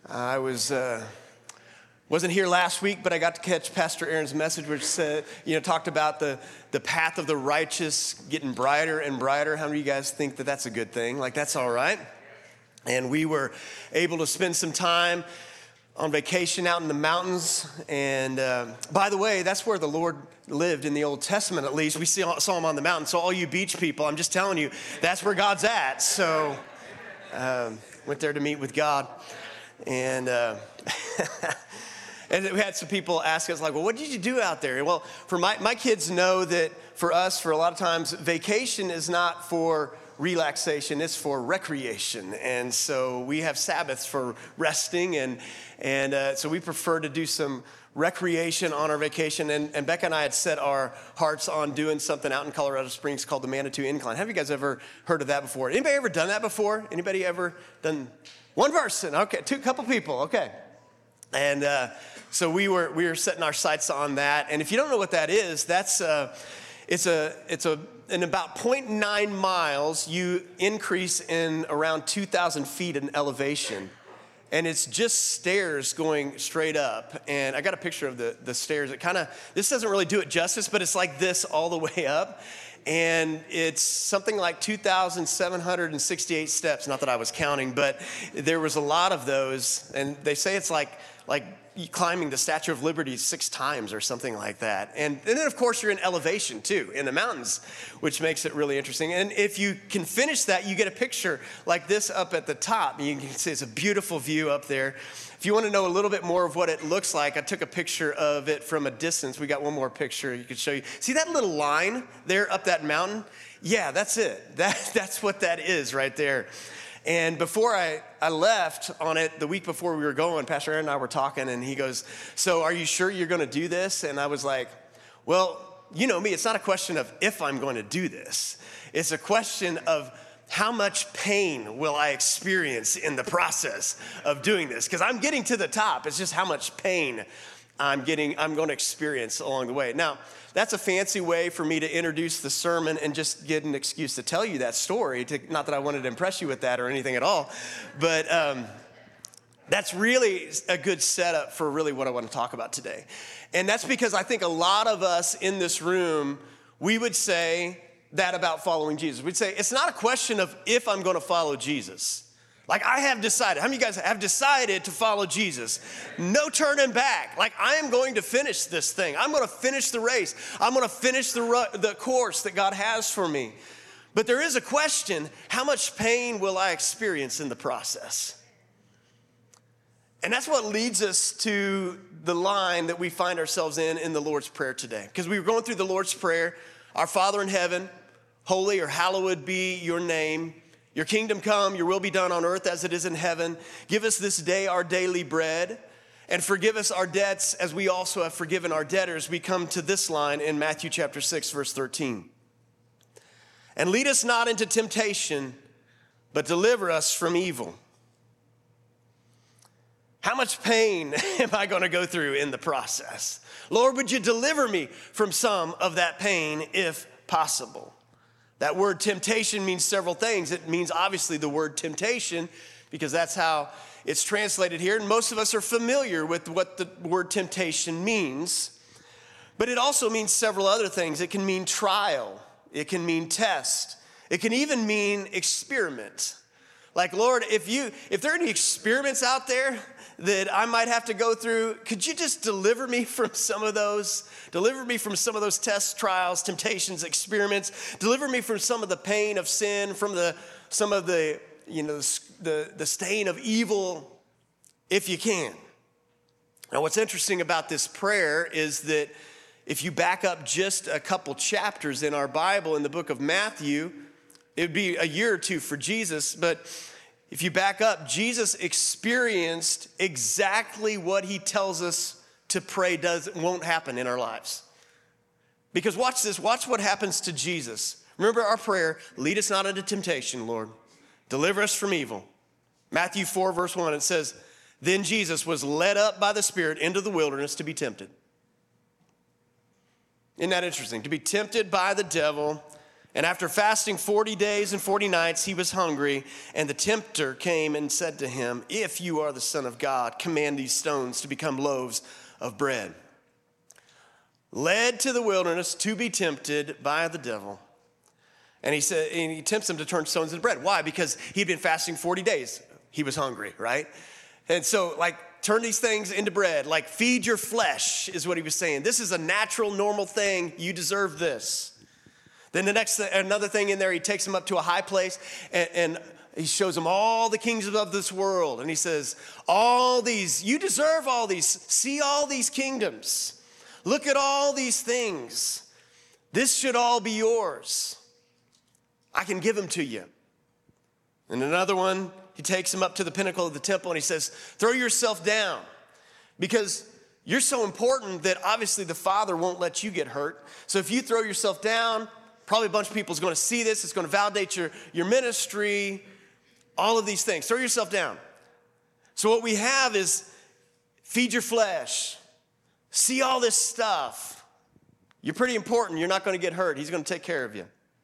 I wasn't here last week, but I got to catch Pastor Aaron's message, which said, talked about the path of the righteous getting brighter and brighter. How many of you guys think that that's a good thing? Like, that's all right. And we were able to spend some time on vacation out in the mountains. And by the way, that's where the Lord lived in the Old Testament, at least. We saw him on the mountain. So all you beach people, I'm just telling you, that's where God's at. So went there to meet with God. And and we had some people ask us, like, well, what did you do out there? Well, for my kids know that for us, for a lot of times, vacation is not for relaxation, it's for recreation. And so we have Sabbaths for resting, and so we prefer to do some recreation on our vacation. And Becca and I had set our hearts on doing something out in Colorado Springs called the Manitou Incline. Have you guys ever heard of that before? Anybody ever done that before? Anybody ever done? One person, okay, couple people, okay. And so we were setting our sights on that. And if you don't know what that is, that's it's in about 0.9 miles, you increase in around 2,000 feet in elevation. And it's just stairs going straight up. And I got a picture of the stairs. This doesn't really do it justice, but it's like this all the way up. And it's something like 2,768 steps. Not that I was counting, but there was a lot of those. And they say it's like climbing the Statue of Liberty 6 times or something like that. And then, of course, you're in elevation, too, in the mountains, which makes it really interesting. And if you can finish that, you get a picture like this up at the top. You can see it's a beautiful view up there. If you want to know a little bit more of what it looks like, I took a picture of it from a distance. We got one more picture you could show you. See that little line there up that mountain? Yeah, that's it. That's what that is right there. And before I left on it, the week before we were going, Pastor Aaron and I were talking, and he goes, so are you sure you're going to do this? And I was like, well, you know me, it's not a question of if I'm going to do this. It's a question of how much pain will I experience in the process of doing this? Because I'm getting to the top. It's just how much pain I'm going to experience along the way. Now, that's a fancy way for me to introduce the sermon and just get an excuse to tell you that story. Not that I wanted to impress you with that or anything at all, but that's really a good setup for really what I want to talk about today. And that's because I think a lot of us in this room, we would say that about following Jesus. We'd say, it's not a question of if I'm going to follow Jesus. Like, I have decided. How many of you guys have decided to follow Jesus? No turning back. Like, I am going to finish this thing. I'm going to finish the race. I'm going to finish the course that God has for me. But there is a question, how much pain will I experience in the process? And that's what leads us to the line that we find ourselves in the Lord's Prayer today. Because we were going through the Lord's Prayer, our Father in heaven, holy or hallowed be your name. Your kingdom come, your will be done on earth as it is in heaven. Give us this day our daily bread, and forgive us our debts as we also have forgiven our debtors. We come to this line in Matthew chapter 6, verse 13. And lead us not into temptation, but deliver us from evil. How much pain am I going to go through in the process? Lord, would you deliver me from some of that pain if possible? That word temptation means several things. It means obviously the word temptation, because that's how it's translated here. And most of us are familiar with what the word temptation means. But it also means several other things. It can mean trial. It can mean test. It can even mean experiment. Like, Lord, if there are any experiments out there that I might have to go through, could you just deliver me from some of those? Deliver me from some of those tests, trials, temptations, experiments. Deliver me from some of the pain of sin, from some of the stain of evil, if you can. Now, what's interesting about this prayer is that if you back up just a couple chapters in our Bible, in the book of Matthew, it would be a year or two for Jesus, but if you back up, Jesus experienced exactly what he tells us to pray won't happen in our lives. Because watch this, watch what happens to Jesus. Remember our prayer, lead us not into temptation, Lord. Deliver us from evil. Matthew 4, verse 1, it says, then Jesus was led up by the Spirit into the wilderness to be tempted. Isn't that interesting? To be tempted by the devil And after fasting 40 days and 40 nights, he was hungry. And the tempter came and said to him, if you are the Son of God, command these stones to become loaves of bread. Led to the wilderness to be tempted by the devil. And he tempts him to turn stones into bread. Why? Because he'd been fasting 40 days. He was hungry, right? And so, turn these things into bread. Feed your flesh is what he was saying. This is a natural, normal thing. You deserve this. Then another thing in there, he takes him up to a high place and he shows him all the kingdoms of this world. And he says, you deserve all these. See all these kingdoms. Look at all these things. This should all be yours. I can give them to you. And another one, he takes him up to the pinnacle of the temple and he says, throw yourself down because you're so important that obviously the Father won't let you get hurt. So if you throw yourself down, probably a bunch of people is going to see this. It's going to validate your ministry, all of these things. Throw yourself down. So what we have is feed your flesh. See all this stuff. You're pretty important. You're not going to get hurt. He's going to take care of you.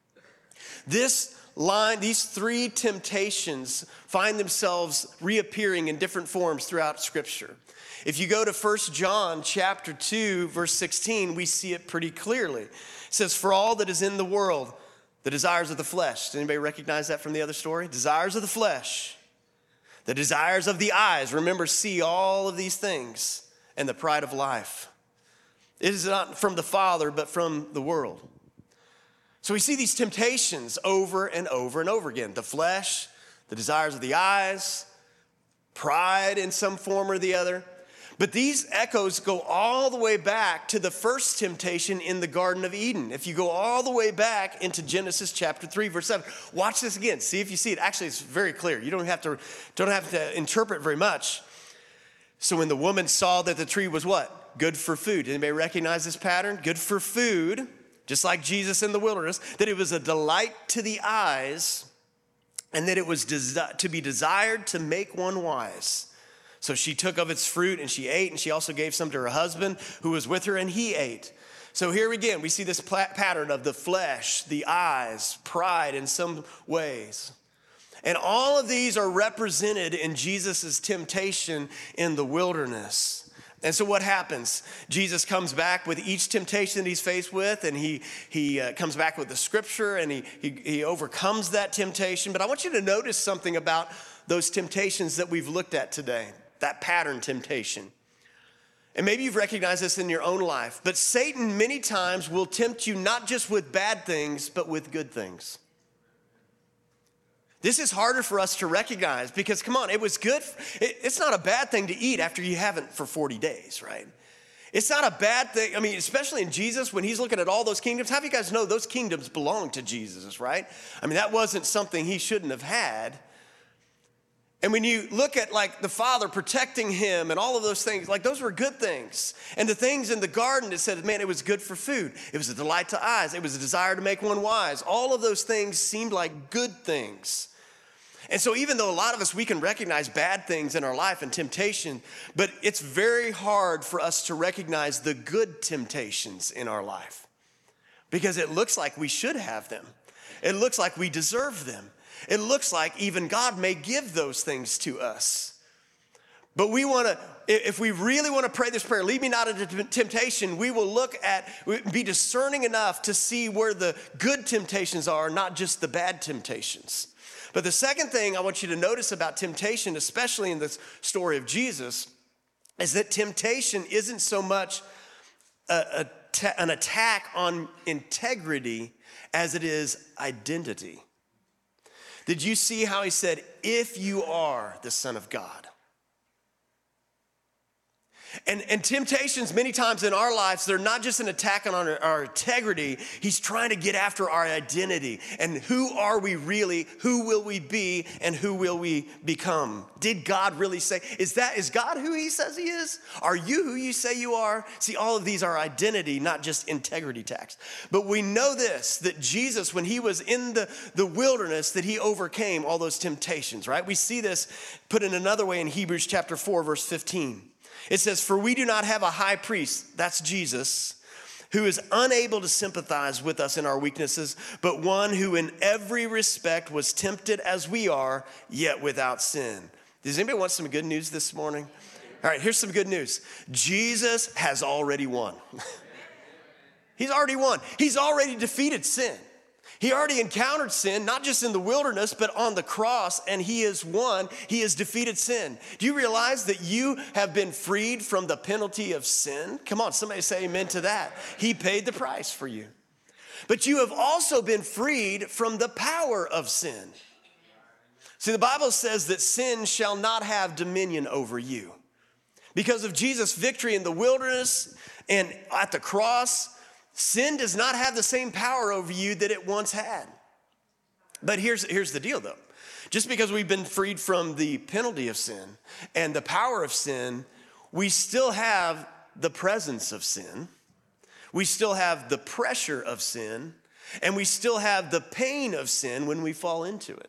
These three temptations find themselves reappearing in different forms throughout Scripture. If you go to 1 John chapter 2, verse 16, we see it pretty clearly. It says, for all that is in the world, the desires of the flesh. Does anybody recognize that from the other story? Desires of the flesh, the desires of the eyes. Remember, see all of these things, and the pride of life. It is not from the Father, but from the world. So we see these temptations over and over and over again. The flesh, the desires of the eyes, pride in some form or the other. But these echoes go all the way back to the first temptation in the Garden of Eden. If you go all the way back into Genesis chapter 3, verse 7, watch this again. See if you see it. Actually, it's very clear. You don't have to interpret very much. So when the woman saw that the tree was what? Good for food. Anybody recognize this pattern? Good for food, just like Jesus in the wilderness, that it was a delight to the eyes and that it was to be desired to make one wise. So she took of its fruit and she ate, and she also gave some to her husband who was with her, and he ate. So here again, we see this pattern of the flesh, the eyes, pride in some ways. And all of these are represented in Jesus' temptation in the wilderness. And so what happens? Jesus comes back with each temptation that he's faced with, and he comes back with the scripture, and he overcomes that temptation. But I want you to notice something about those temptations that we've looked at today, that pattern temptation. And maybe you've recognized this in your own life, but Satan many times will tempt you not just with bad things, but with good things. This is harder for us to recognize because, come on, it was good. It's not a bad thing to eat after you haven't for 40 days, right? It's not a bad thing. I mean, especially in Jesus, when he's looking at all those kingdoms, how do you guys know those kingdoms belong to Jesus, right? I mean, that wasn't something he shouldn't have had. And when you look at the Father protecting him and all of those things, those were good things. And the things in the garden, it said, man, it was good for food. It was a delight to eyes. It was a desire to make one wise. All of those things seemed like good things. And so even though a lot of us, we can recognize bad things in our life and temptation, but it's very hard for us to recognize the good temptations in our life because it looks like we should have them. It looks like we deserve them. It looks like even God may give those things to us. But if we really want to pray this prayer, lead me not into temptation, we will be discerning enough to see where the good temptations are, not just the bad temptations. But the second thing I want you to notice about temptation, especially in this story of Jesus, is that temptation isn't so much an attack on integrity as it is identity. Did you see how he said, if you are the Son of God? And temptations many times in our lives, they're not just an attack on our integrity. He's trying to get after our identity. And who are we really? Who will we be? And who will we become? Did God really say, is God who he says he is? Are you who you say you are? See, all of these are identity, not just integrity attacks. But we know this, that Jesus, when he was in the wilderness, that he overcame all those temptations, right? We see this put in another way in Hebrews chapter 4, verse 15. It says, for we do not have a high priest, that's Jesus, who is unable to sympathize with us in our weaknesses, but one who in every respect was tempted as we are, yet without sin. Does anybody want some good news this morning? All right, here's some good news. Jesus has already won. He's already won. He's already defeated sin. He already encountered sin, not just in the wilderness, but on the cross, and he has won. He has defeated sin. Do you realize that you have been freed from the penalty of sin? Come on, somebody say amen to that. He paid the price for you. But you have also been freed from the power of sin. See, the Bible says that sin shall not have dominion over you. Because of Jesus' victory in the wilderness and at the cross, sin does not have the same power over you that it once had. But here's the deal, though. Just because we've been freed from the penalty of sin and the power of sin, we still have the presence of sin. We still have the pressure of sin. And we still have the pain of sin when we fall into it.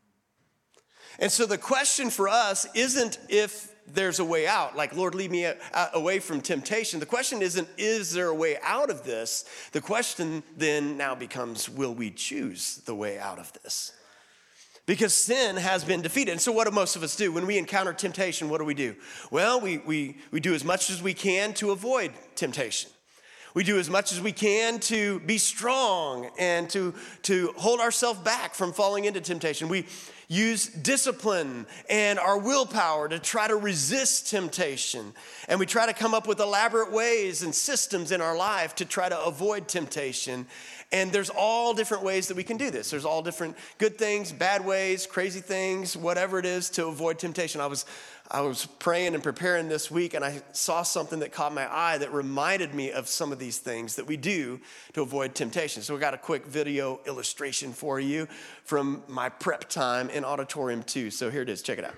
And so the question for us isn't if there's a way out, like, Lord, lead me away from temptation. The question isn't, is there a way out of this? The question then now becomes, will we choose the way out of this? Because sin has been defeated. And so what do most of us do? When we encounter temptation, what do? Well, we do as much as we can to avoid temptation. We do as much as we can to be strong and to hold ourselves back from falling into temptation. We use discipline and our willpower to try to resist temptation. And we try to come up with elaborate ways and systems in our life to try to avoid temptation. And there's all different ways that we can do this. There's all different good things, bad ways, crazy things, whatever it is to avoid temptation. I was praying and preparing this week, and I saw something that caught my eye that reminded me of some of these things that we do to avoid temptation. So we got a quick video illustration for you from my prep time in Auditorium 2. So here it is. Check it out.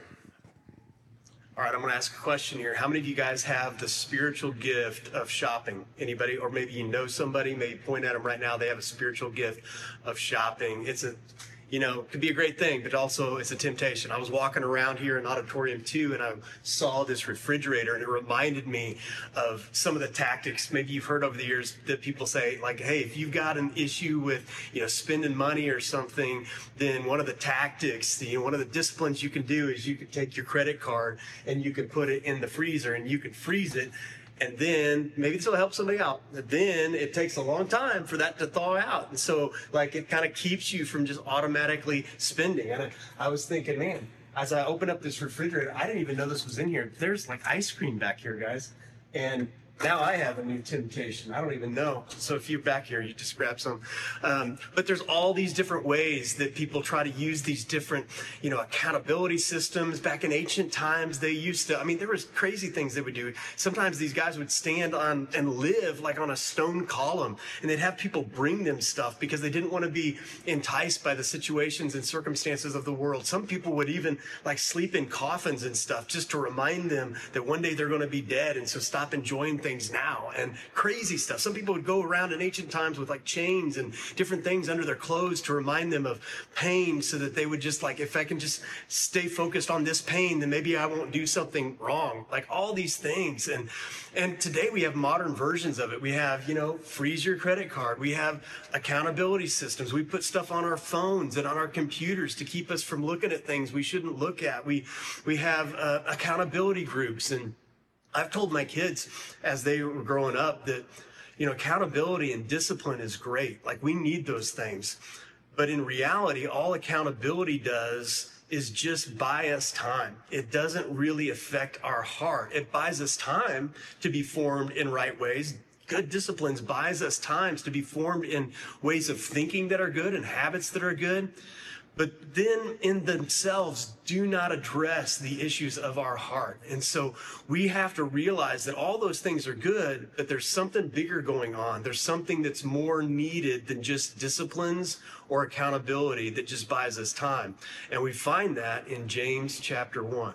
All right, I'm going to ask a question here. How many of you guys have the spiritual gift of shopping? Anybody? Or maybe you know somebody, maybe point at them right now. They have a spiritual gift of shopping. It's could be a great thing, but also it's a temptation. I was walking around here in Auditorium 2 and I saw this refrigerator, and it reminded me of some of the tactics maybe you've heard over the years that people say, like, hey, if you've got an issue with, spending money or something, then one of the tactics, one of the disciplines you can do is you can take your credit card and you can put it in the freezer and you can freeze it. And then maybe this will help somebody out. Then it takes a long time for that to thaw out. And so it kind of keeps you from just automatically spending. And I was thinking, man, as I opened up this refrigerator, I didn't even know this was in here. There's ice cream back here, guys. And now I have a new temptation. I don't even know. So if you're back here, you just grab some. But there's all these different ways that people try to use these different, accountability systems. Back in ancient times, they used to, there was crazy things they would do. Sometimes these guys would stand on and live on a stone column, and they'd have people bring them stuff because they didn't want to be enticed by the situations and circumstances of the world. Some people would even sleep in coffins and stuff just to remind them that one day they're going to be dead, and so stop enjoying things now, and crazy stuff. Some people would go around in ancient times with chains and different things under their clothes to remind them of pain, so that they would just if I can just stay focused on this pain, then maybe I won't do something wrong. All these things. And today we have modern versions of it. We have, freeze your credit card. We have accountability systems. We put stuff on our phones and on our computers to keep us from looking at things we shouldn't look at. We have accountability groups. And I've told my kids as they were growing up that, accountability and discipline is great. We need those things. But in reality, all accountability does is just buy us time. It doesn't really affect our heart. It buys us time to be formed in right ways. Good disciplines buys us times to be formed in ways of thinking that are good and habits that are good. But then in themselves do not address the issues of our heart. And so we have to realize that all those things are good, but there's something bigger going on. There's something that's more needed than just disciplines or accountability that just buys us time. And we find that in James chapter 1.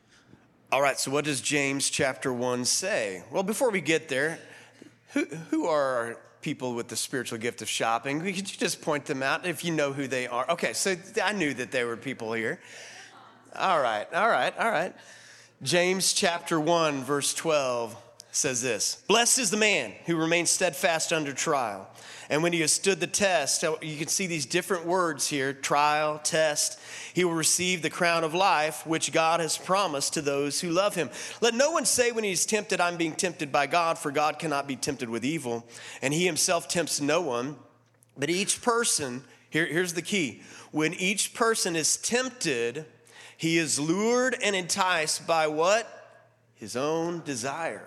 All right, so what does James chapter 1 say? Well, before we get there, who are our people with the spiritual gift of shopping? Could you just point them out if you know who they are? Okay, so I knew that there were people here. All right. James chapter 1, verse 12. says this: "Blessed is the man who remains steadfast under trial. And when he has stood the test," you can see these different words here, trial, test, "he will receive the crown of life, which God has promised to those who love him. Let no one say when he's tempted, I'm being tempted by God, for God cannot be tempted with evil, and he himself tempts no one. But each person," here's the key, "when each person is tempted, he is lured and enticed by" what? "His own desire.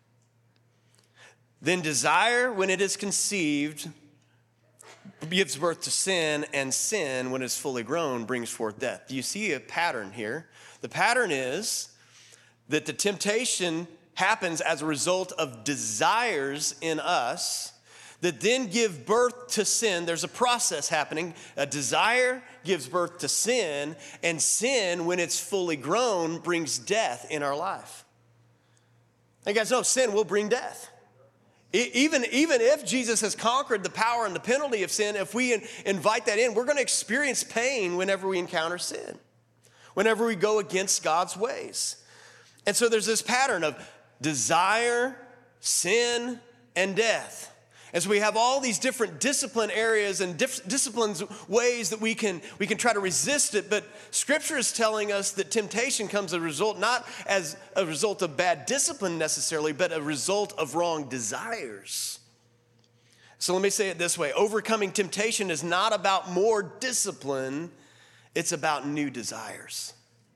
Then desire, when it is conceived, gives birth to sin, and sin, when it's fully grown, brings forth death." Do you see a pattern here? The pattern is that the temptation happens as a result of desires in us that then give birth to sin. There's a process happening. A desire gives birth to sin, and sin, when it's fully grown, brings death in our life. And you guys know sin will bring death. Even if Jesus has conquered the power and the penalty of sin, if we invite that in, we're going to experience pain whenever we encounter sin, whenever we go against God's ways. And so there's this pattern of desire, sin, and death. And so we have all these different discipline areas and disciplines, ways that we can try to resist it. But Scripture is telling us that temptation comes as a result, not as a result of bad discipline necessarily, but a result of wrong desires. So let me say it this way: overcoming temptation is not about more discipline, it's about new desires.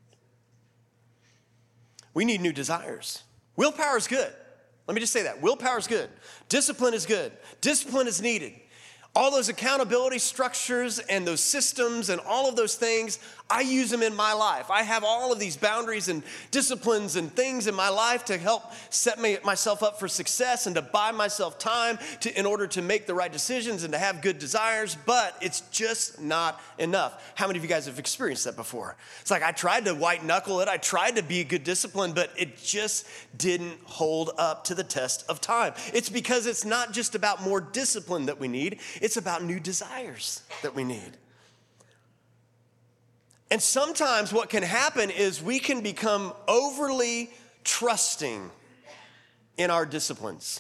We need new desires. Willpower is good. Let me just say that. Willpower is good. Discipline is good. Discipline is needed. All those accountability structures and those systems and all of those things, I use them in my life. I have all of these boundaries and disciplines and things in my life to help set myself up for success and to buy myself time in order to make the right decisions and to have good desires, but it's just not enough. How many of you guys have experienced that before? It's like I tried to white knuckle it. I tried to be a good discipline, but it just didn't hold up to the test of time. It's because it's not just about more discipline that we need. It's about new desires that we need. And sometimes what can happen is we can become overly trusting in our disciplines.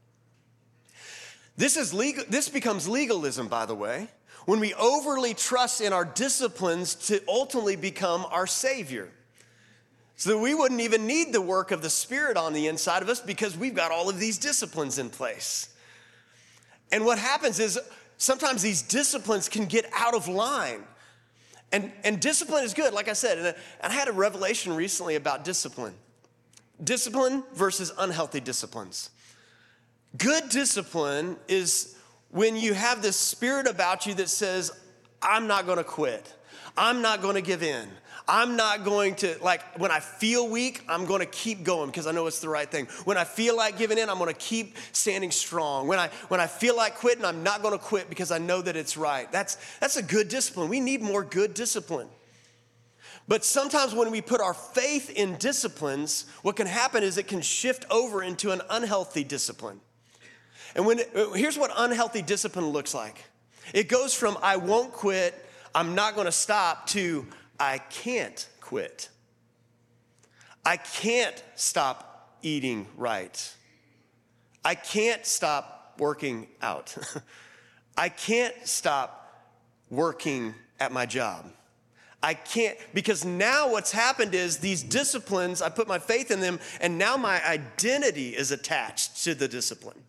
This becomes legalism, by the way, when we overly trust in our disciplines to ultimately become our Savior. So we wouldn't even need the work of the Spirit on the inside of us because we've got all of these disciplines in place. And what happens is sometimes these disciplines can get out of line. And discipline is good, like I said. And I had a revelation recently about discipline. Discipline versus unhealthy disciplines. Good discipline is when you have this spirit about you that says, I'm not going to quit. I'm not going to give in. I'm not going to, when I feel weak, I'm going to keep going because I know it's the right thing. When I feel like giving in, I'm going to keep standing strong. When I feel like quitting, I'm not going to quit because I know that it's right. That's a good discipline. We need more good discipline. But sometimes when we put our faith in disciplines, what can happen is it can shift over into an unhealthy discipline. And here's what unhealthy discipline looks like. It goes from I won't quit, I'm not going to stop, to I can't quit. I can't stop eating right. I can't stop working out. I can't stop working at my job. I can't, because now what's happened is these disciplines, I put my faith in them, and now my identity is attached to the discipline.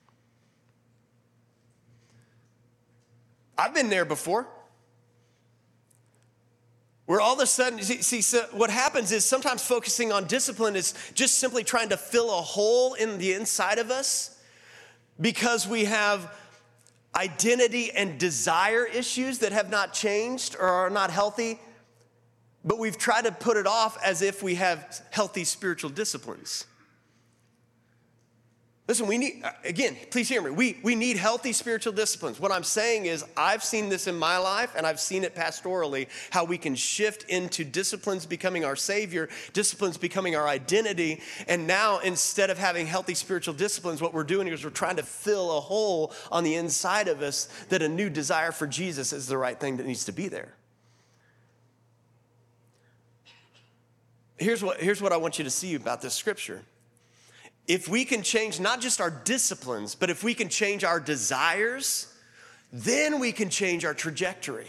I've been there before. Where all of a sudden, so what happens is sometimes focusing on discipline is just simply trying to fill a hole in the inside of us because we have identity and desire issues that have not changed or are not healthy, but we've tried to put it off as if we have healthy spiritual disciplines. Listen, we need, again, please hear me. We need healthy spiritual disciplines. What I'm saying is I've seen this in my life and I've seen it pastorally, how we can shift into disciplines becoming our Savior, disciplines becoming our identity. And now instead of having healthy spiritual disciplines, what we're doing is we're trying to fill a hole on the inside of us that a new desire for Jesus is the right thing that needs to be there. Here's what I want you to see about this scripture. if we can change not just our disciplines, but if we can change our desires, then we can change our trajectory.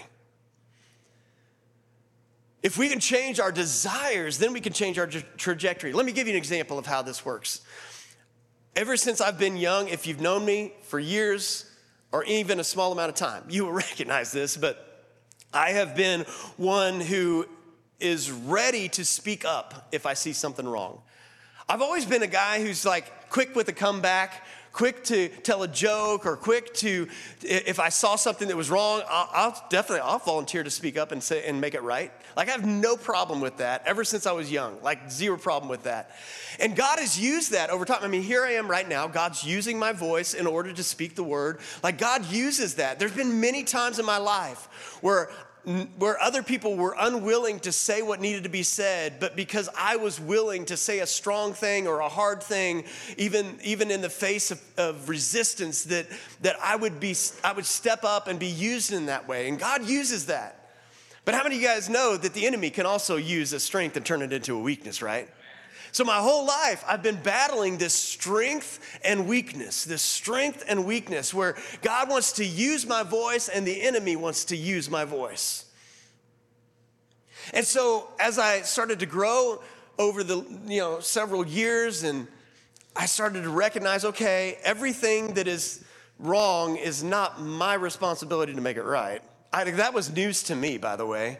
If we can change our desires, then we can change our trajectory. Let me give you an example of how this works. Ever since I've been young, if you've known me for years or even a small amount of time, you will recognize this, but I have been one who is ready to speak up if I see something wrong. I've always been a guy who's like quick with a comeback, quick to tell a joke, or quick to, if I saw something that was wrong, I'll volunteer to speak up and say and make it right. Like I have no problem with that ever since I was young, like zero problem with that. And God has used that over time. I mean, here I am right now. God's using my voice in order to speak the word. Like God uses that. There's been many times in my life where other people were unwilling to say what needed to be said, but because I was willing to say a strong thing or a hard thing, even in the face of resistance, that I would step up and be used in that way. And God uses that. But how many of you guys know that the enemy can also use a strength and turn it into a weakness, right? So my whole life, I've been battling this strength and weakness, where God wants to use my voice and the enemy wants to use my voice. And so as I started to grow over the several years, and I started to recognize, okay, everything that is wrong is not my responsibility to make it right. That was news to me, by the way.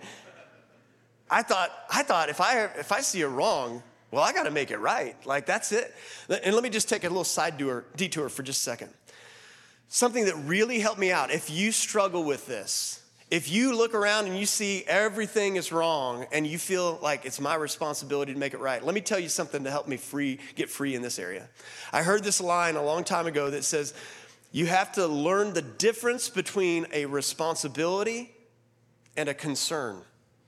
I thought if I see a wrong, well, I got to make it right. Like, that's it. And let me just take a little side detour for just a second. Something that really helped me out. If you struggle with this, if you look around and you see everything is wrong and you feel like it's my responsibility to make it right, let me tell you something to help me get free in this area. I heard this line a long time ago that says, you have to learn the difference between a responsibility and a concern.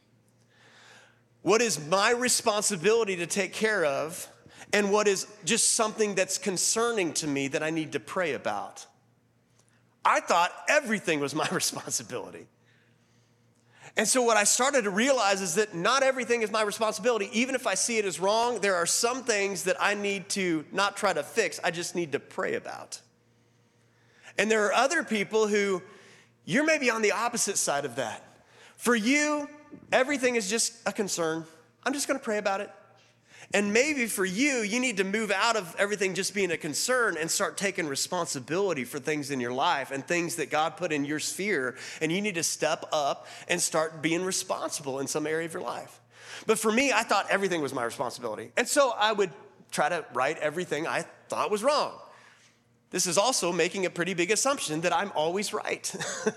What is my responsibility to take care of, and what is just something that's concerning to me that I need to pray about? I thought everything was my responsibility. And so what I started to realize is that not everything is my responsibility. Even if I see it as wrong, there are some things that I need to not try to fix, I just need to pray about. And there are other people who, you're maybe on the opposite side of that. For you, everything is just a concern. I'm just going to pray about it. And maybe for you, you need to move out of everything just being a concern and start taking responsibility for things in your life and things that God put in your sphere. And you need to step up and start being responsible in some area of your life. But for me, I thought everything was my responsibility. And so I would try to right everything I thought was wrong. This is also making a pretty big assumption that I'm always right.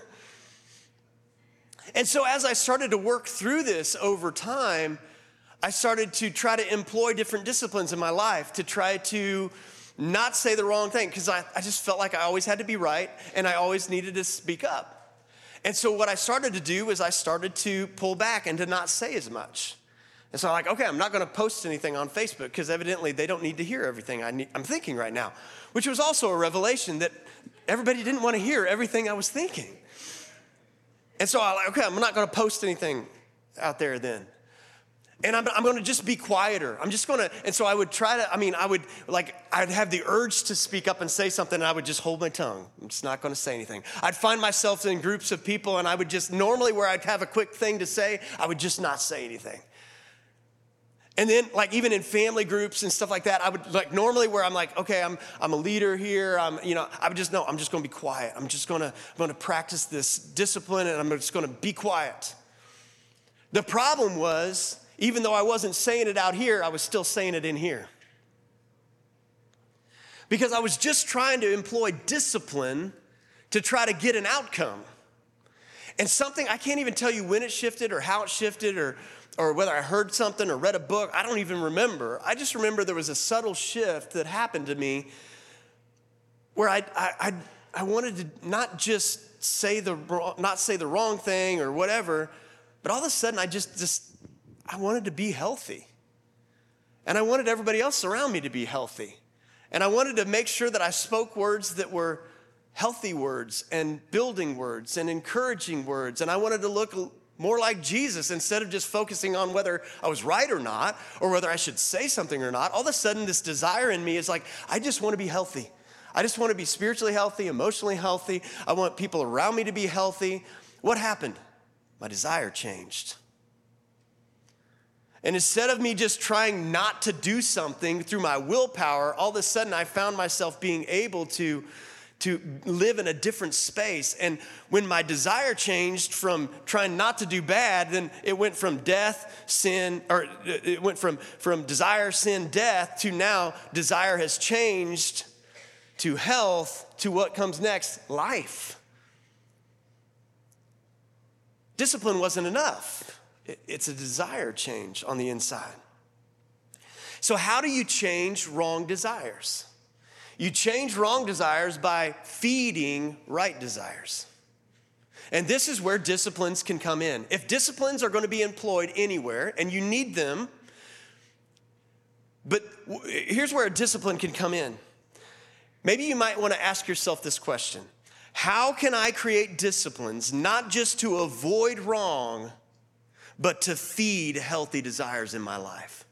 And so as I started to work through this over time, I started to try to employ different disciplines in my life to try to not say the wrong thing, because I just felt like I always had to be right and I always needed to speak up. And so what I started to do was I started to pull back and to not say as much. And so I'm like, okay, I'm not going to post anything on Facebook because evidently they don't need to hear everything I'm thinking right now, which was also a revelation that everybody didn't want to hear everything I was thinking. And so I'm like, okay, I'm not going to post anything out there then. And I'm going to just be quieter. I'm just going to, and so I would try to, I'd have the urge to speak up and say something, and I would just hold my tongue. I'm just not going to say anything. I'd find myself in groups of people, and I would just, normally where I'd have a quick thing to say, I would just not say anything. And then, like, even in family groups and stuff like that, I would, like, normally where I'm like, okay, I'm a leader here, I would just, no, I'm just going to be quiet. I'm going to practice this discipline, and I'm just going to be quiet. The problem was, even though I wasn't saying it out here, I was still saying it in here. Because I was just trying to employ discipline to try to get an outcome. And something, I can't even tell you when it shifted or how it shifted or whether I heard something or read a book. I don't even remember. I just remember there was a subtle shift that happened to me where I wanted to not just say the wrong thing or whatever, but all of a sudden I wanted to be healthy. And I wanted everybody else around me to be healthy. And I wanted to make sure that I spoke words that were healthy words and building words and encouraging words. And I wanted to look more like Jesus instead of just focusing on whether I was right or not, or whether I should say something or not. All of a sudden, this desire in me is like, I just want to be healthy. I just want to be spiritually healthy, emotionally healthy. I want people around me to be healthy. What happened? My desire changed. And instead of me just trying not to do something through my willpower, all of a sudden I found myself being able to live in a different space. And when my desire changed from trying not to do bad, then it went from death, sin, or it went from desire, sin, death, to now desire has changed to health, to what comes next, life. Discipline wasn't enough. It's a desire change on the inside. So how do you change wrong desires? You change wrong desires by feeding right desires. And this is where disciplines can come in. If disciplines are going to be employed anywhere, and you need them, but here's where a discipline can come in. Maybe you might want to ask yourself this question. How can I create disciplines not just to avoid wrong, but to feed healthy desires in my life?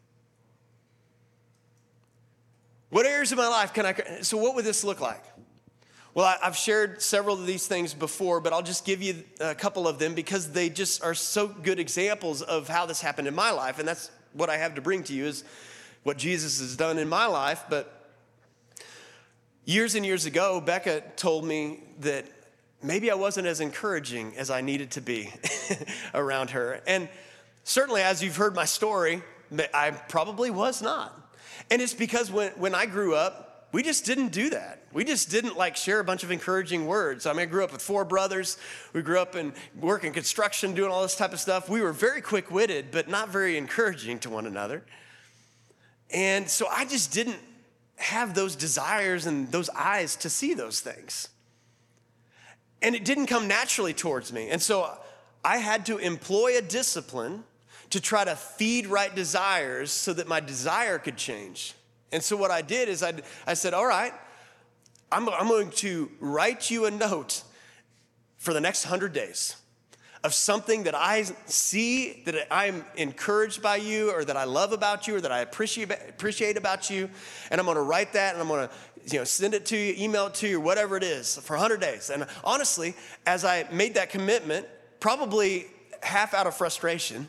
What areas of my life can I, so what would this look like? Well, I've shared several of these things before, but I'll just give you a couple of them because they just are so good examples of how this happened in my life. And that's what I have to bring to you is what Jesus has done in my life. But years and years ago, Becca told me that maybe I wasn't as encouraging as I needed to be around her. And certainly, as you've heard my story, I probably was not. And it's because when I grew up, we just didn't do that. We just didn't share a bunch of encouraging words. I mean, I grew up with 4 brothers. We grew up in working construction, doing all this type of stuff. We were very quick-witted, but not very encouraging to one another. And so I just didn't have those desires and those eyes to see those things. And it didn't come naturally towards me. And so I had to employ a discipline to try to feed right desires so that my desire could change. And so what I did is I said, all right, I'm going to write you a note for the next 100 days of something that I see, that I'm encouraged by you, or that I love about you, or that I appreciate about you. And I'm going to write that, and I'm going to send it to you, email it to you, whatever it is, for 100 days. And honestly, as I made that commitment, probably half out of frustration,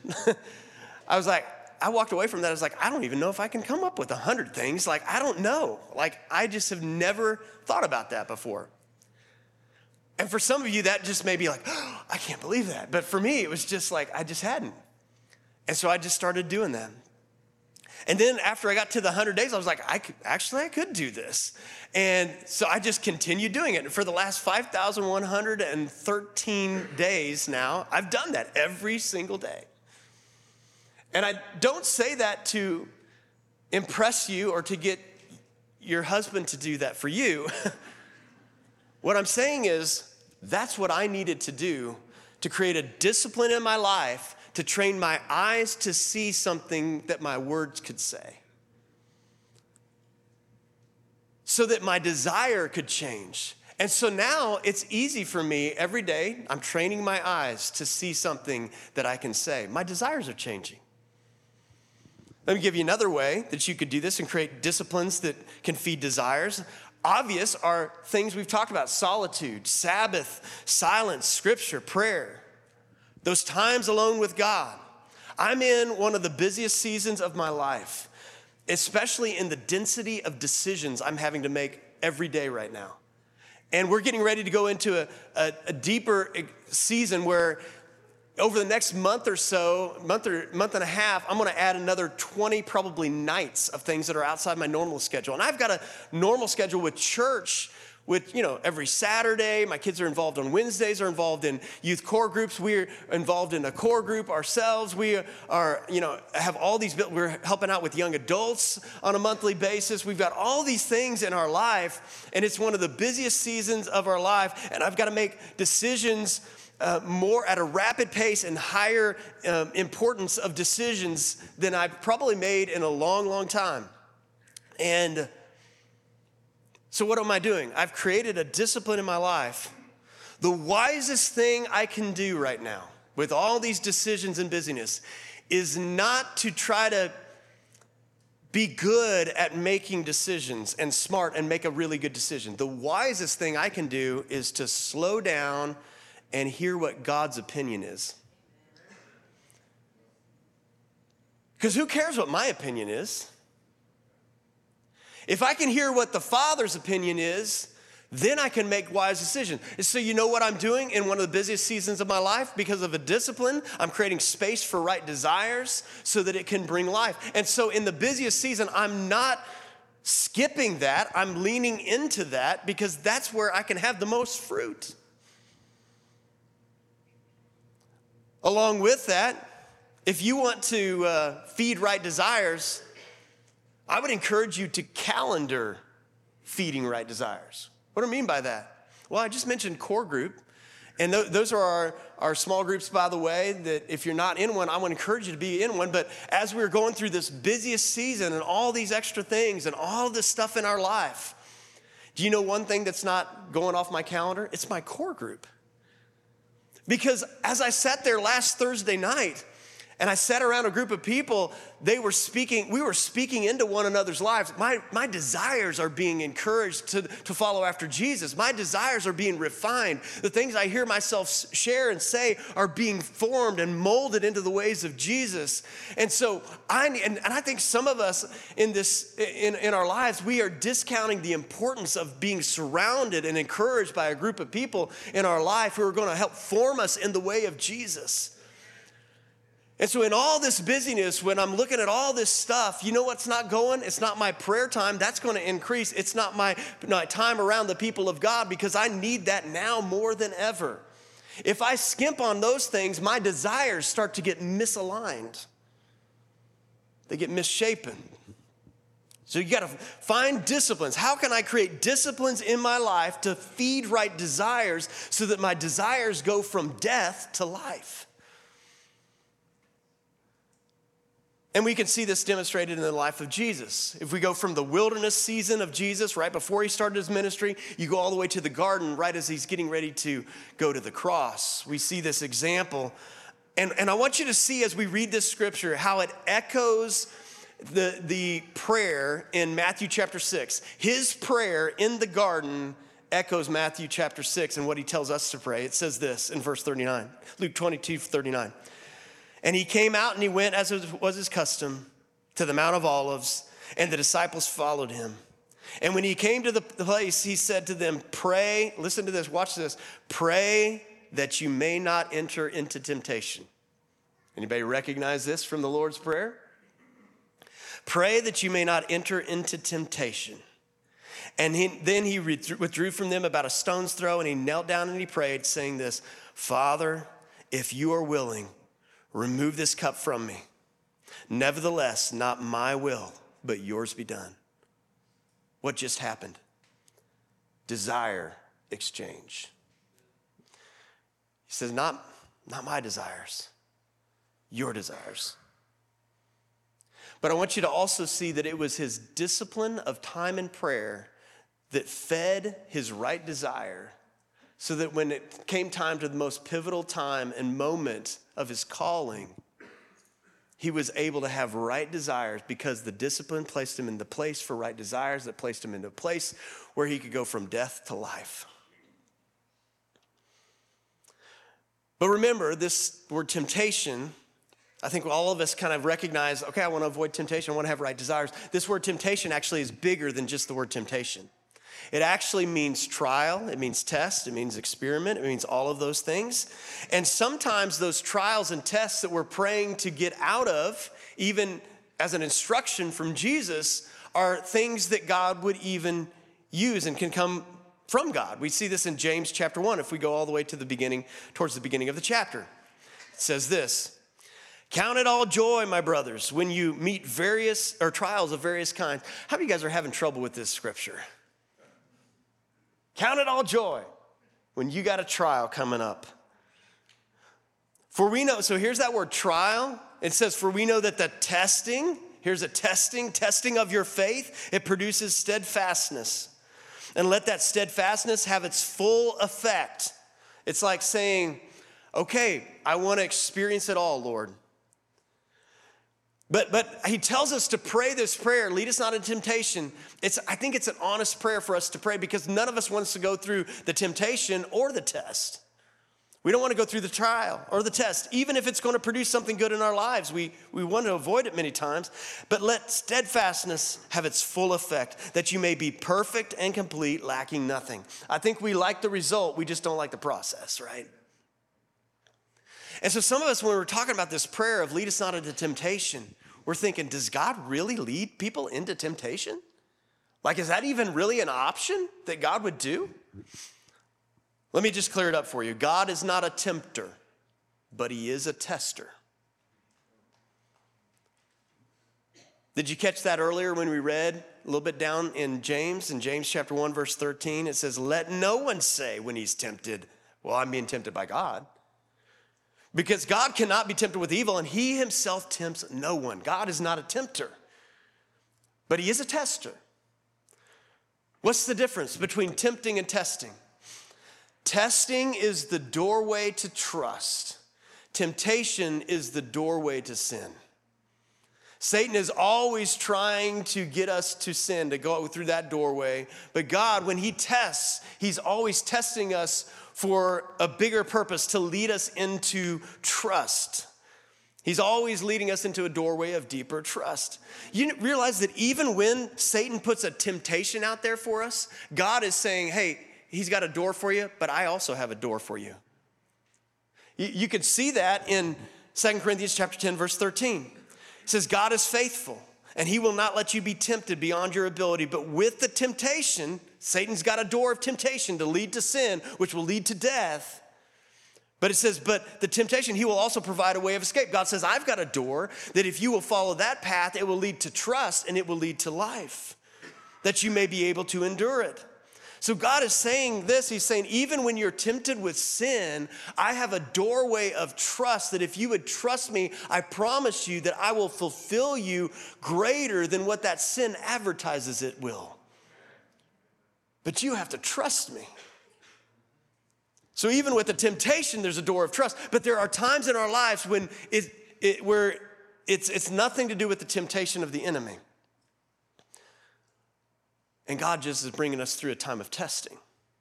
I walked away from that. I was like, I don't even know if I can come up with 100 things. I don't know. I just have never thought about that before. And for some of you, that just may be oh, I can't believe that. But for me, it was just I just hadn't. And so I just started doing that. And then after I got to the 100 days, I was like, I could do this. And so I just continued doing it. And for the last 5,113 days now, I've done that every single day. And I don't say that to impress you or to get your husband to do that for you. What I'm saying is that's what I needed to do to create a discipline in my life to train my eyes to see something that my words could say, so that my desire could change. And so now it's easy for me every day. I'm training my eyes to see something that I can say. My desires are changing. Let me give you another way that you could do this and create disciplines that can feed desires. Obvious are things we've talked about: solitude, Sabbath, silence, scripture, prayer. Those times alone with God. I'm in one of the busiest seasons of my life, especially in the density of decisions I'm having to make every day right now. And we're getting ready to go into a deeper season where over the next month or so, month and a half, I'm gonna add another 20 probably nights of things that are outside my normal schedule. And I've got a normal schedule with church, with every Saturday. My kids are involved on Wednesdays, are involved in youth core groups. We're involved in a core group ourselves. We are, have all these, we're helping out with young adults on a monthly basis. We've got all these things in our life, and it's one of the busiest seasons of our life. And I've got to make decisions more at a rapid pace and higher importance of decisions than I've probably made in a long, long time. And so what am I doing? I've created a discipline in my life. The wisest thing I can do right now with all these decisions and busyness is not to try to be good at making decisions and smart and make a really good decision. The wisest thing I can do is to slow down and hear what God's opinion is. Because who cares what my opinion is? If I can hear what the Father's opinion is, then I can make wise decisions. And so you know what I'm doing in one of the busiest seasons of my life? Because of a discipline, I'm creating space for right desires so that it can bring life. And so in the busiest season, I'm not skipping that. I'm leaning into that because that's where I can have the most fruit. Along with that, if you want to feed right desires, I would encourage you to calendar feeding right desires. What do I mean by that? Well, I just mentioned core group. And those are our small groups, by the way, that if you're not in one, I want to encourage you to be in one. But as we're going through this busiest season and all these extra things and all this stuff in our life, do you know one thing that's not going off my calendar? It's my core group. Because as I sat there last Thursday night, and I sat around a group of people, we were speaking into one another's lives. My desires are being encouraged to follow after Jesus. My desires are being refined. The things I hear myself share and say are being formed and molded into the ways of Jesus. And so I think some of us in our lives, we are discounting the importance of being surrounded and encouraged by a group of people in our life who are going to help form us in the way of Jesus. And so in all this busyness, when I'm looking at all this stuff, you know what's not going? It's not my prayer time. That's going to increase. It's not my time around the people of God because I need that now more than ever. If I skimp on those things, my desires start to get misaligned. They get misshapen. So you got to find disciplines. How can I create disciplines in my life to feed right desires so that my desires go from death to life? And we can see this demonstrated in the life of Jesus. If we go from the wilderness season of Jesus, right before he started his ministry, you go all the way to the garden right as he's getting ready to go to the cross. We see this example. And I want you to see as we read this scripture how it echoes the prayer in Matthew chapter 6. His prayer in the garden echoes Matthew chapter 6 and what he tells us to pray. It says this in verse 39, Luke 22:39. And he came out and he went, as was his custom, to the Mount of Olives, and the disciples followed him. And when he came to the place, he said to them, pray, listen to this, watch this, pray that you may not enter into temptation. Anybody recognize this from the Lord's Prayer? Pray that you may not enter into temptation. And then he withdrew from them about a stone's throw, and he knelt down and he prayed, saying this, Father, if you are willing, remove this cup from me. Nevertheless, not my will, but yours be done. What just happened? Desire exchange. He says, not my desires, your desires. But I want you to also see that it was his discipline of time and prayer that fed his right desire, so that when it came time to the most pivotal time and moment of his calling, he was able to have right desires because the discipline placed him in the place for right desires that placed him into a place where he could go from death to life. But remember, this word temptation, I think all of us kind of recognize, okay, I want to avoid temptation, I want to have right desires. This word temptation actually is bigger than just the word temptation. It actually means trial, it means test, it means experiment, it means all of those things. And sometimes those trials and tests that we're praying to get out of, even as an instruction from Jesus, are things that God would even use and can come from God. We see this in James chapter 1, if we go all the way to the beginning, towards the beginning of the chapter. It says this, count it all joy, my brothers, when you meet trials of various kinds. How many of you guys are having trouble with this scripture? Count it all joy when you got a trial coming up. For we know, so here's that word trial. It says, for we know that the testing, here's a testing of your faith. It produces steadfastness. And let that steadfastness have its full effect. It's like saying, okay, I want to experience it all, Lord. But he tells us to pray this prayer, lead us not into temptation. I think it's an honest prayer for us to pray because none of us wants to go through the temptation or the test. We don't want to go through the trial or the test, even if it's going to produce something good in our lives. We want to avoid it many times, but let steadfastness have its full effect, that you may be perfect and complete, lacking nothing. I think we like the result, we just don't like the process, right? And so some of us, when we're talking about this prayer of lead us not into temptation, we're thinking, does God really lead people into temptation? Like, is that even really an option that God would do? Let me just clear it up for you. God is not a tempter, but he is a tester. Did you catch that earlier when we read a little bit down in James chapter 1, verse 13? It says, let no one say when he's tempted, well, I'm being tempted by God. Because God cannot be tempted with evil, and he himself tempts no one. God is not a tempter, but he is a tester. What's the difference between tempting and testing? Testing is the doorway to trust. Temptation is the doorway to sin. Satan is always trying to get us to sin, to go through that doorway. But God, when he tests, he's always testing us for a bigger purpose, to lead us into trust. He's always leading us into a doorway of deeper trust. You realize that even when Satan puts a temptation out there for us, God is saying, hey, he's got a door for you, but I also have a door for you. You could see that in 2 Corinthians chapter 10, verse 13. It says, God is faithful, and he will not let you be tempted beyond your ability. But with the temptation, Satan's got a door of temptation to lead to sin, which will lead to death. But it says, but the temptation, he will also provide a way of escape. God says, I've got a door that if you will follow that path, it will lead to trust and it will lead to life, that you may be able to endure it. So God is saying this, he's saying, even when you're tempted with sin, I have a doorway of trust that if you would trust me, I promise you that I will fulfill you greater than what that sin advertises it will. But you have to trust me. So even with the temptation, there's a door of trust. But there are times in our lives when it's nothing to do with the temptation of the enemy. And God just is bringing us through a time of testing.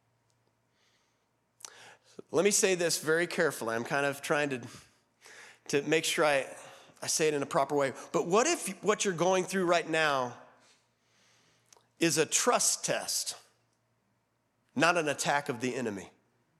Let me say this very carefully. I'm kind of trying to make sure I say it in a proper way. But what if what you're going through right now is a trust test, not an attack of the enemy?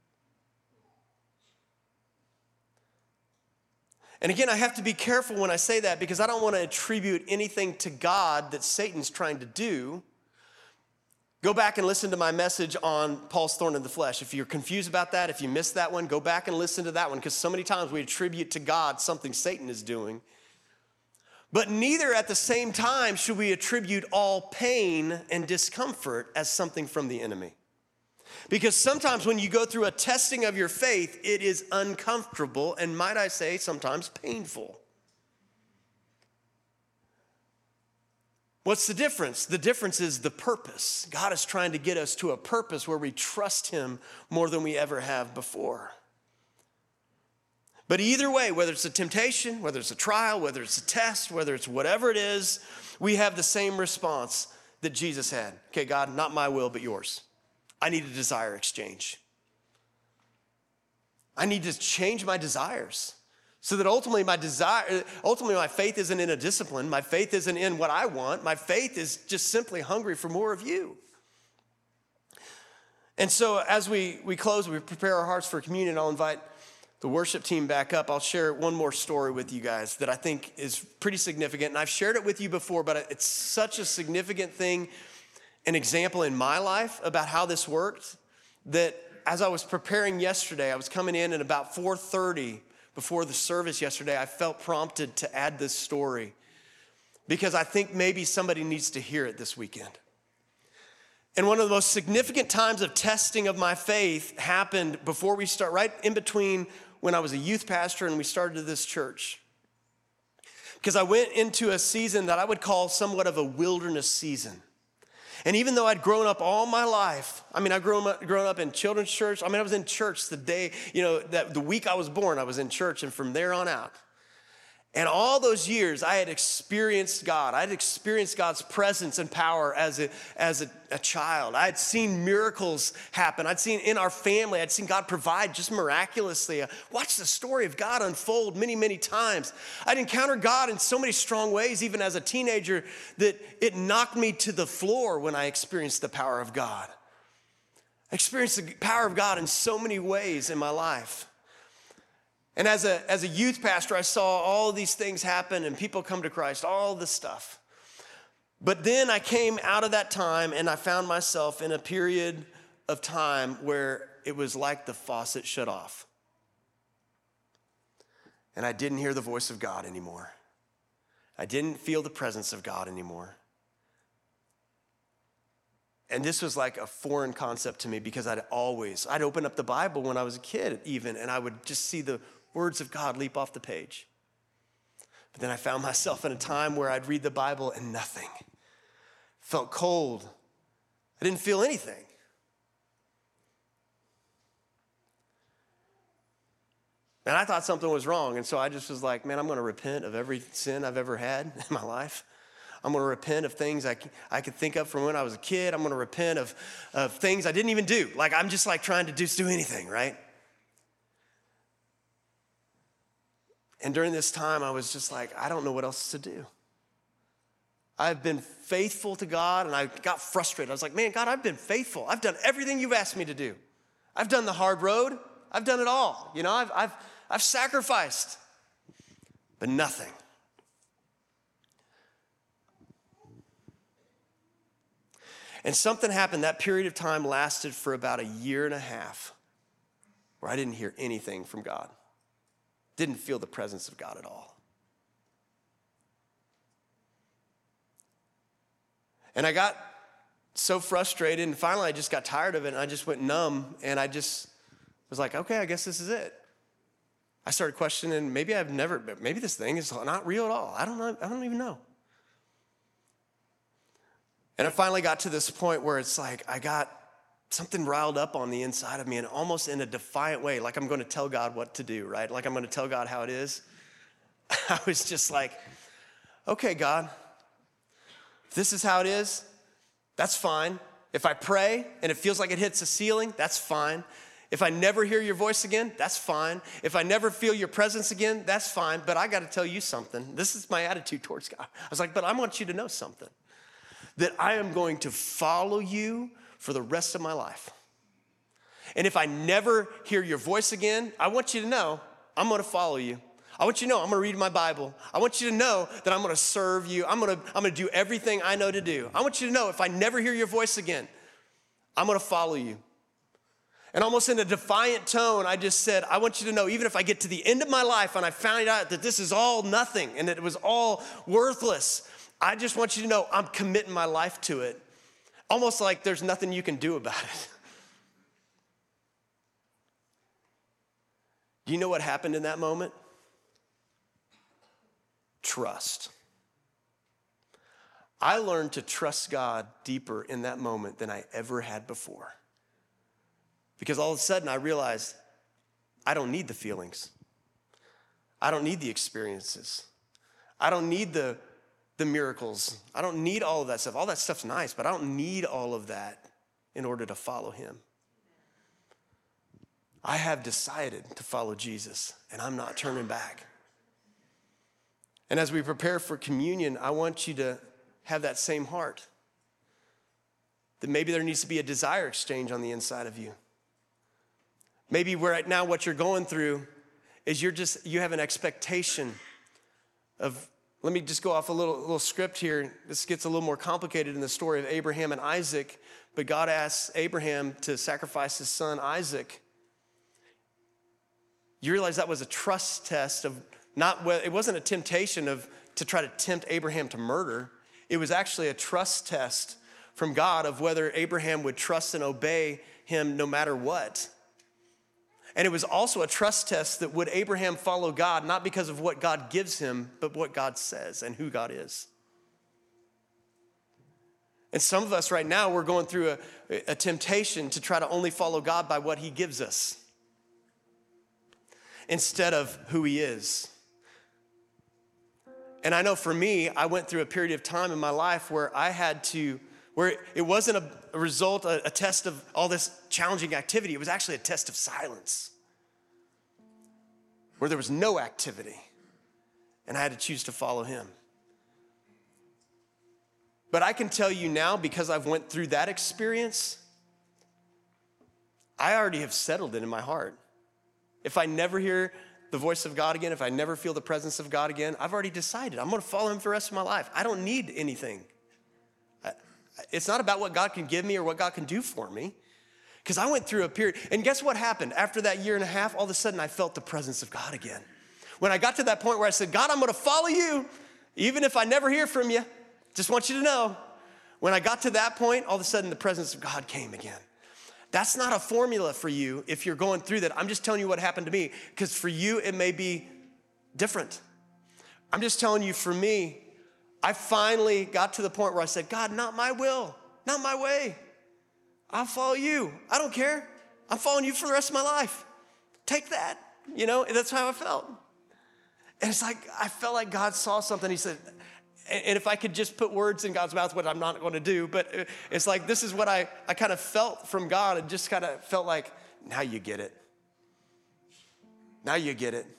And again, I have to be careful when I say that because I don't want to attribute anything to God that Satan's trying to do. Go back and listen to my message on Paul's thorn in the flesh. If you're confused about that, if you missed that one, go back and listen to that one because so many times we attribute to God something Satan is doing. But neither at the same time should we attribute all pain and discomfort as something from the enemy. Because sometimes when you go through a testing of your faith, it is uncomfortable and, might I say, sometimes painful. What's the difference? The difference is the purpose. God is trying to get us to a purpose where we trust him more than we ever have before. But either way, whether it's a temptation, whether it's a trial, whether it's a test, whether it's whatever it is, we have the same response that Jesus had. Okay, God, not my will, but yours. I need a desire exchange. I need to change my desires. So that ultimately my faith isn't in a discipline. My faith isn't in what I want. My faith is just simply hungry for more of you. And so as we close, we prepare our hearts for communion, I'll invite the worship team back up. I'll share one more story with you guys that I think is pretty significant. And I've shared it with you before, but it's such a significant thing, an example in my life about how this worked, that as I was preparing yesterday, I was coming in at about 4:30 before the service yesterday, I felt prompted to add this story because I think maybe somebody needs to hear it this weekend. And one of the most significant times of testing of my faith happened before we start, right in between when I was a youth pastor and we started this church. Because I went into a season that I would call somewhat of a wilderness season. And even though I'd grown up all my life, I'd grown up in children's church. I was in church the day, that the week I was born, I was in church, and from there on out. And all those years, I had experienced God. I had experienced God's presence and power as a child. I had seen miracles happen. I'd seen in our family, I'd seen God provide just miraculously. I watched the story of God unfold many, many times. I'd encountered God in so many strong ways, even as a teenager, that it knocked me to the floor when I experienced the power of God. I experienced the power of God in so many ways in my life. And as a youth pastor, I saw all these things happen and people come to Christ, all this stuff. But then I came out of that time and I found myself in a period of time where it was like the faucet shut off. And I didn't hear the voice of God anymore. I didn't feel the presence of God anymore. And this was like a foreign concept to me because I'd open up the Bible when I was a kid even, and I would just see the words of God leap off the page. But then I found myself in a time where I'd read the Bible and nothing. Felt cold. I didn't feel anything. And I thought something was wrong. And so I just was like, man, I'm going to repent of every sin I've ever had in my life. I'm going to repent of things I could think of from when I was a kid. I'm going to repent of things I didn't even do. Like, I'm just like trying to just do anything, right? And during this time, I was just like, I don't know what else to do. I've been faithful to God, and I got frustrated. I was like, man, God, I've been faithful. I've done everything you've asked me to do. I've done the hard road. I've done it all. I've sacrificed, but nothing. And something happened. That period of time lasted for about 1.5 years where I didn't hear anything from God. Didn't feel the presence of God at all. And I got so frustrated, and finally I just got tired of it, and I just went numb, and I just was like, okay, I guess this is it. I started questioning, maybe this thing is not real at all. I don't know. I don't even know. And I finally got to this point where it's like I got something riled up on the inside of me, and almost in a defiant way, like I'm going to tell God what to do, right? Like I'm going to tell God how it is. I was just like, okay, God, if this is how it is, that's fine. If I pray and it feels like it hits a ceiling, that's fine. If I never hear your voice again, that's fine. If I never feel your presence again, that's fine. But I got to tell you something. This is my attitude towards God. I was like, but I want you to know something, that I am going to follow you for the rest of my life. And if I never hear your voice again, I want you to know I'm going to follow you. I want you to know I'm going to read my Bible. I want you to know that I'm going to serve you. I'm going to do everything I know to do. I want you to know if I never hear your voice again, I'm going to follow you. And almost in a defiant tone, I just said, I want you to know, even if I get to the end of my life and I found out that this is all nothing and that it was all worthless, I just want you to know I'm committing my life to it. Almost like there's nothing you can do about it. Do you know what happened in that moment? Trust. I learned to trust God deeper in that moment than I ever had before. Because all of a sudden I realized I don't need the feelings. I don't need the experiences. I don't need the miracles. I don't need all of that stuff. All that stuff's nice, but I don't need all of that in order to follow him. I have decided to follow Jesus, and I'm not turning back. And as we prepare for communion, I want you to have that same heart. That maybe there needs to be a desire exchange on the inside of you. Maybe right now what you're going through is you have an expectation of, let me just go off a little script here. This gets a little more complicated in the story of Abraham and Isaac, but God asks Abraham to sacrifice his son Isaac. You realize that was a trust test of it wasn't a temptation to try to tempt Abraham to murder. It was actually a trust test from God of whether Abraham would trust and obey him no matter what. And it was also a trust test that would Abraham follow God, not because of what God gives him, but what God says and who God is. And some of us right now, we're going through a temptation to try to only follow God by what he gives us instead of who he is. And I know for me, I went through a period of time in my life where where it wasn't a result, a test of all this challenging activity. It was actually a test of silence, where there was no activity, and I had to choose to follow him. But I can tell you now, because I've went through that experience, I already have settled it in my heart. If I never hear the voice of God again, if I never feel the presence of God again, I've already decided I'm going to follow him for the rest of my life. I don't need anything. It's not about what God can give me or what God can do for me. Because I went through a period, and guess what happened? After that year and a half, all of a sudden I felt the presence of God again. When I got to that point where I said, God, I'm going to follow you, even if I never hear from you. Just want you to know, when I got to that point, all of a sudden the presence of God came again. That's not a formula for you if you're going through that. I'm just telling you what happened to me, because for you, it may be different. I'm just telling you, for me, I finally got to the point where I said, God, not my will, not my way. I'll follow you. I don't care. I'm following you for the rest of my life. Take that. And that's how I felt. And it's like, I felt like God saw something. He said, and if I could just put words in God's mouth, what I'm not going to do, but it's like, this is what I kind of felt from God, and just kind of felt like, now you get it. Now you get it.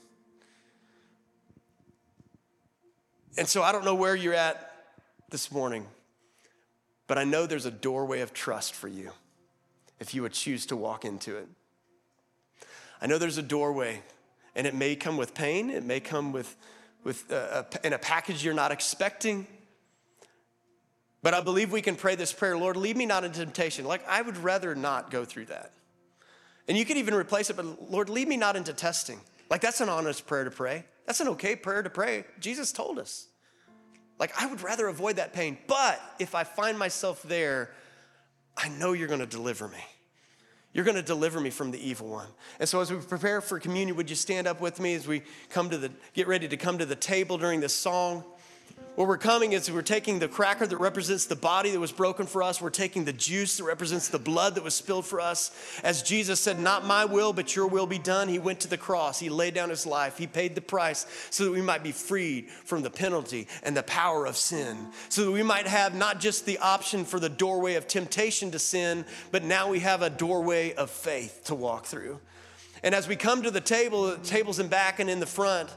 And so I don't know where you're at this morning, but I know there's a doorway of trust for you if you would choose to walk into it. I know there's a doorway, and it may come with pain. It may come in a package you're not expecting. But I believe we can pray this prayer, Lord, lead me not into temptation. Like, I would rather not go through that. And you could even replace it, but Lord, lead me not into testing. Like, that's an honest prayer to pray. That's an okay prayer to pray. Jesus told us. Like, I would rather avoid that pain. But if I find myself there, I know you're going to deliver me. You're going to deliver me from the evil one. And so as we prepare for communion, would you stand up with me as we get ready to come to the table during this song? Where we're coming is we're taking the cracker that represents the body that was broken for us. We're taking the juice that represents the blood that was spilled for us. As Jesus said, not my will, but your will be done. He went to the cross. He laid down his life. He paid the price so that we might be freed from the penalty and the power of sin. So that we might have not just the option for the doorway of temptation to sin, but now we have a doorway of faith to walk through. And as we come to the table's in back and in the front,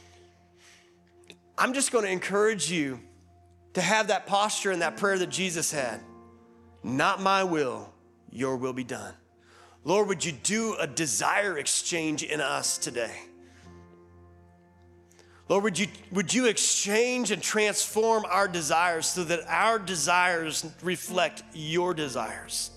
I'm just going to encourage you to have that posture and that prayer that Jesus had. Not my will, your will be done. Lord, would you do a desire exchange in us today? Lord, would you exchange and transform our desires so that our desires reflect your desires?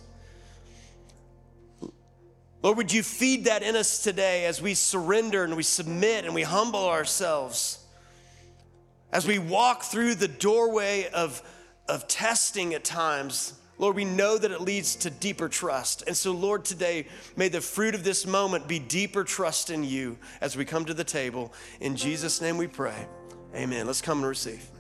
Lord, would you feed that in us today as we surrender and we submit and we humble ourselves? As we walk through the doorway of testing at times, Lord, we know that it leads to deeper trust. And so, Lord, today, may the fruit of this moment be deeper trust in you as we come to the table. In Jesus' name we pray. Amen. Let's come and receive.